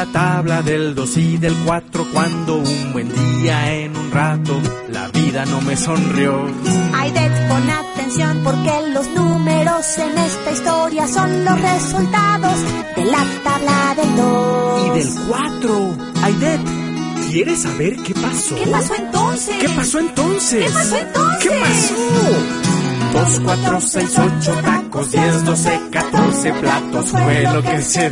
la tabla del 2 y del 4 cuando un buen día en un rato la vida no me sonrió. Aidet, pon atención porque los números en esta historia son los resultados de la tabla del 2 y del 4. Aidet, ¿quieres saber qué pasó? ¿Qué pasó entonces? ¿Qué pasó entonces? ¿Qué pasó entonces? ¿Qué pasó? 2, 4, 6, 8 tacos, 10, 12, 14 platos fue lo que se